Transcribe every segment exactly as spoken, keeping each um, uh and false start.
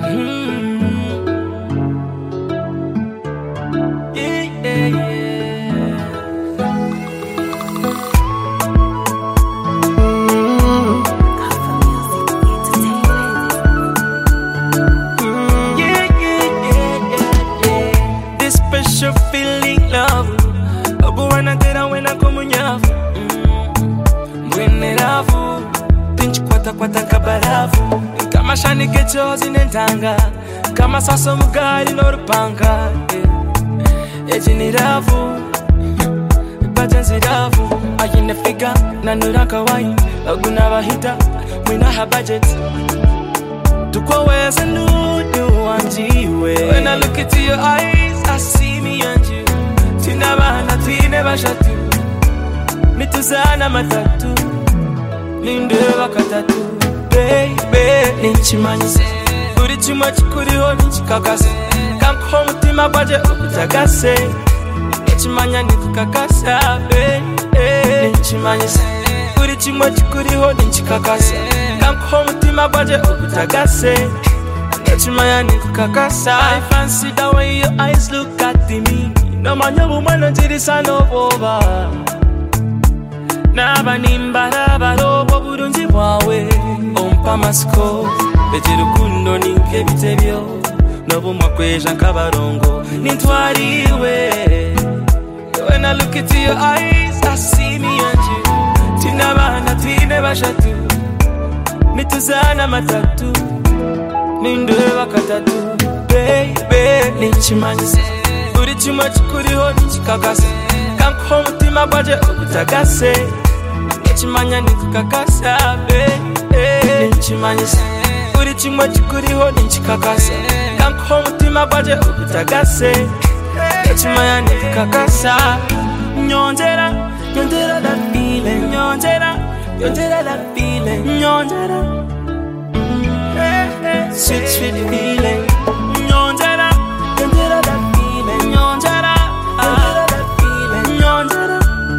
Yeah, yeah, yeah. Special feeling love Obuwana tera wena komunyavu Mwene ravu Pinch kwata kwata kabaravu Kama shani gechozi nentanga Kama saso mugari norupanga Eji ni ravu Bajanzi ravu Ayine figa na nuraka wai Aguna wahita Mwina ha budget Tukwa weza nudu wanjiwe When I look into your eyes I see me and you Tina bana tine bashatu Mituzana matatu Ninde wakatatu Baby Ninchimanyise Uri chuma chikuriho ninchikakase Kamko mutima baje ukutagase Ninchimanya nikukakasa Baby Ninchimanyise Uri chuma chikuriho ninchikakase Kamko mutima baje ukutagase Ninchimanya nikukakasa I fancy the way your eyes look at me No manya bumana njirisa no boba Naba nimbara barobo burunji wawe Ompa masko Bejiru kundo ninke bitebyo Nobu mwakweja nkabarongo Nintwariwe When I look into your eyes I see me and you Tina bana tine bashatu Mituzana matatu Ninde wakatatu Baby Ninchimanyise Uri chuma chikuriho ninchikakase Kamko mutima baje ukutagase Ninchimanya nikukakasa Baby Ninchimanyise Uri chuma chikuriho ninchikakase Kamko mutima baje ukutagase Ninchimanya nikukakasa Nyonjera Nyonjera that feeling Nyonjera Nyonjera that feeling Nyonjera Sweet, sweet feeling Nyonjera Nyonjera that feeling Nyonjera Nyonjera that feeling Nyonjera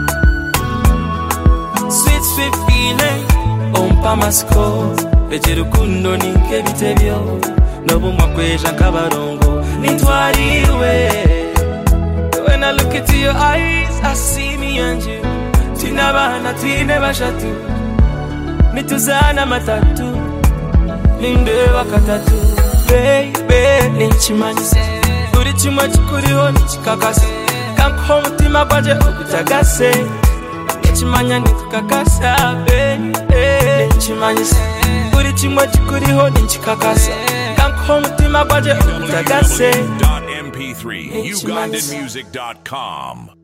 Sweet, sweet feeling Ompa masko Bejiru kundo ninke bitebyo Nobu mwakweja nkabarongo Nintwariwe When I look into your eyes I see me and you Tina bana tine bashatu Mituzana matatu Ninde wakatatu Baby Ninchimanyise Uri chuma chikuriho ninchikakase Kamko mutima baje ukutagase Ninchimanya nikukakasa Baby Ninchimanyise Uri chuma chikuriho ninchikakase Kamko mutima baje ukutagase M P three Ugandan music dot com